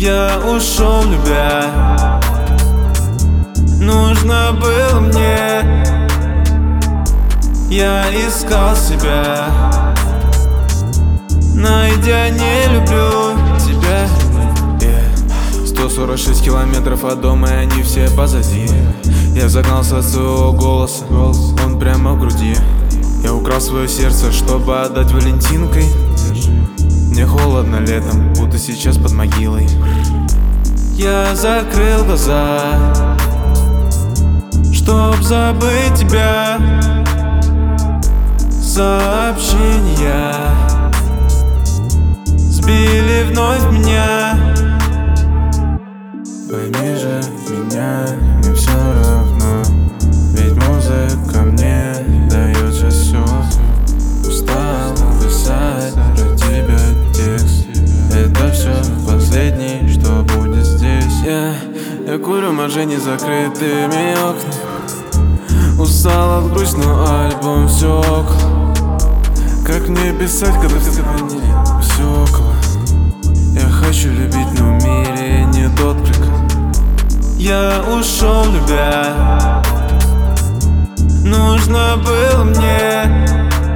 Я ушел, любя, нужно было мне. Я искал себя, найдя не люблю тебя. 146 километров от дома, и они все позади. Я загнался от своего голоса, он прямо в груди. Я украл свое сердце, чтобы отдать валентинкой. Мне холодно летом, будто сейчас под могилой. Я закрыл глаза, чтоб забыть тебя. Сообщения сбили вновь меня. Пойми же меня, мне все равно, ведь музыка мне дает все. Устал писать про тебя текст, это все последний, что будет здесь. Я курю в машине с закрытыми окнами. Устал от грустного, альбом все около. Как мне писать, когда все около? Я хочу любить, но в мире нет отклика. Я ушел, любя, нужно было мне.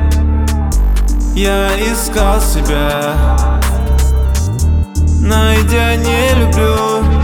Я искал себя, найдя не люблю.